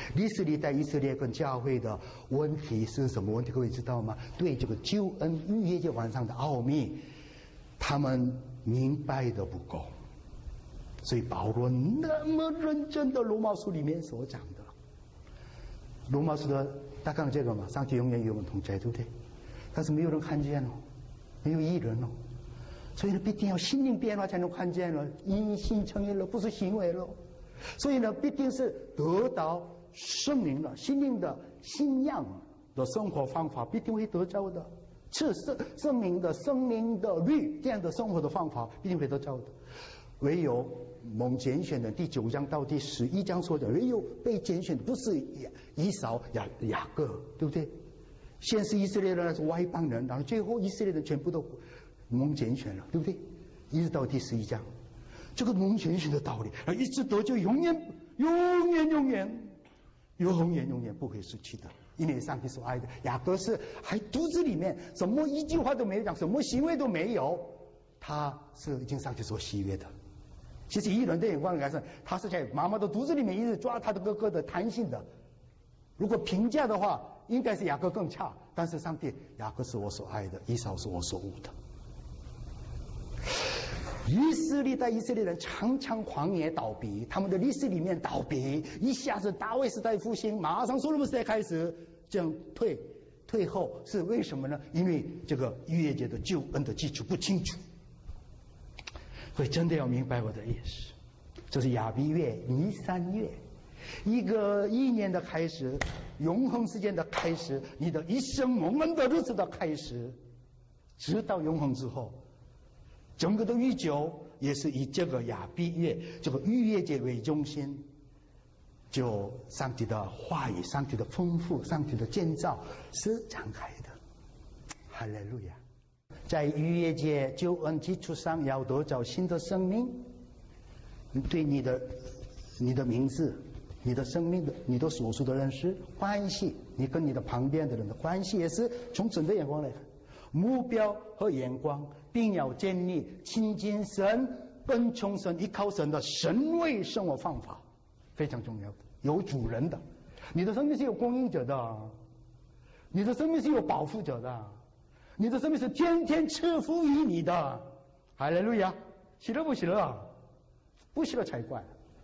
历史历代以色列跟教会的问题是什么问题？各位知道吗？对这个救恩逾越节晚上的奥秘，他们明白的不够。所以保罗那么认真的罗马书里面所讲的，罗马书的大纲这个嘛，上帝永远与我们同在，对不对？但是没有人看见哦，没有义人哦，所以呢，必定要心灵变化才能看见了，因信称义了，不是行为了。所以呢，必定是得到圣灵了，心灵的信仰的生活方法必定会得着的，是圣灵的律这样的生活的方法必定会得着的。唯有蒙拣选的第9章到第11章说的，唯有被拣选的不是以扫雅各，对不对？先是以色列人是外邦人，然后最后以色列人全部都蒙拣选了，对不对？一直到第11章，这个蒙拣选的道理一直得救，永远不会失去的。因为上帝所爱的雅各是还肚子里面什么一句话都没有讲，什么行为都没有，他是已经上帝所喜悦的。其实以人的眼光来说，他是在妈妈的肚子里面一直抓他的哥哥的弹性的。如果评价的话，应该是雅各更差，但是上帝，雅各是我所爱的，以扫是我所恶的。历史历代以色列人常常荒野倒闭，他们的历史里面倒闭，一下子大卫时代复兴，马上所罗门时代开始，这样退后是为什么呢？因为这个逾越节的救恩的基础不清楚。所以真的要明白我的意思，就是亚比月、尼散月，一年的开始，永恒时间的开始，你的一生蒙恩的日子的开始，直到永恒之后，整个的宇宙也是以这个亚比月、这个逾越节为中心，就上帝的话语、上帝的丰富、上帝的建造是展开的。哈利路亚！在逾越节救恩基础上，要得着新的生命，对你的名字、你的生命的、你的所属的认识关系，你跟你的旁边的人的关系，也是从神的眼光来看，目标和眼光，并要建立亲近神、跟从神、依靠神的神位生活方法，非常重要的，有主人的。你的生命是有供应者的，你的生命是有保护者的，你的生命是天天赐福于你的。哈利路亚！喜乐不喜乐？不喜乐才怪。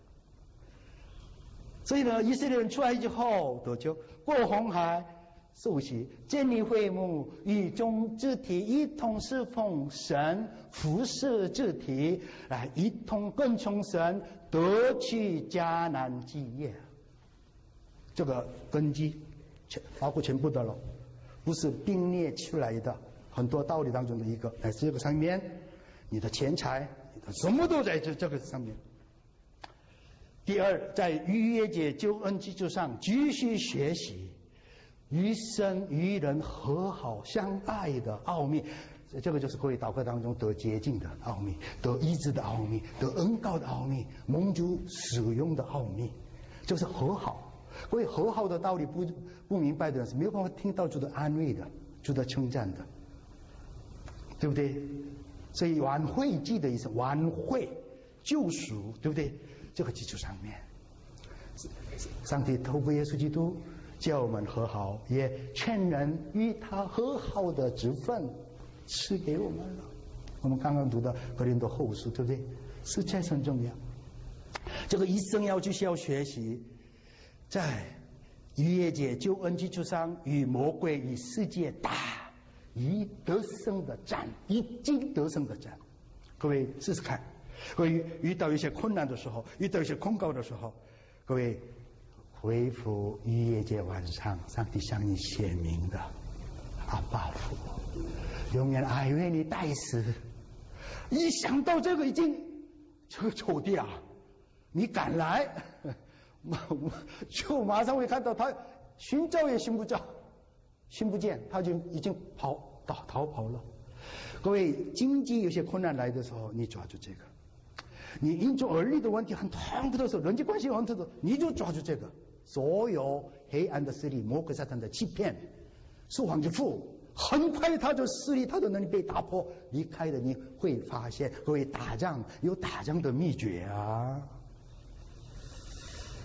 所以呢，以色列人出来之后得救，过红海受洗，建立会幕，与众肢体一同侍奉神，服侍肢体，来一同跟从神，得去迦南基业。这个根基包括全部的了，不是并列出来的，很多道理当中的一个，在这个上面，你的钱财，什么都在这个上面。第二，在逾越节救恩基础上继续学习与神与人和好相爱的奥秘，这个就是各位祷告当中得洁净的奥秘，得医治的奥秘，得恩膏的奥秘，蒙主使用的奥秘，就是和好。各位和好的道理不明白的人是没有办法听到主的安慰的，主的称赞的，对不对？所以挽回记的意思，挽回救赎，对不对？这个基础上面，上帝透过耶稣基督叫我们和好，也劝人与他和好的职分赐给我们了。我们刚刚读的哥林多后书，对不对？实在是很重要。这个一生要继续要学习，在逾越节救恩基础上，与魔鬼与世界打以得胜的战，以经得胜的战。各位试试看，各位遇到一些困难的时候，遇到一些控告的时候，各位恢复逾越节晚上上帝向你显明的阿爸父，永远爱为你代死。一想到这个已经这个抽屉啊，你敢来就马上会看到他寻找也寻不着，寻不见，他就已经逃跑了。各位经济有些困难来的时候，你抓住这个，你因着儿女的问题很痛苦的时候，人际关系很痛苦的时候，你就抓住这个。所有黑暗的势力，魔鬼撒旦的欺骗，说谎之父，很快他的势力，他的能力被打破，离开了，你会发现，各位打仗有打仗的秘诀啊。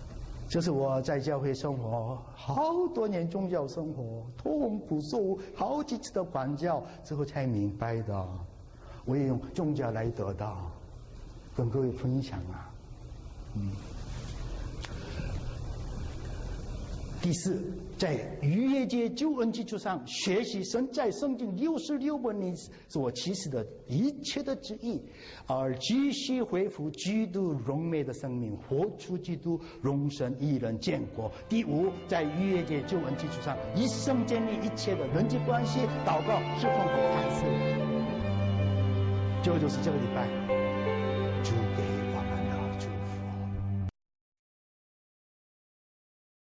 这是我在教会生活好多年宗教生活，痛苦受好几次的管教之后才明白的。我也用宗教来得到，跟各位分享啊。第四，在逾越节救恩基础上学习神在圣经66本里所启示的一切的旨意，而继续恢复基督荣美的生命，活出基督荣神一人见过。第五，在逾越节救恩基础上一生建立一切的人际关系、祷告、侍奉和谈事。这个就是这个礼拜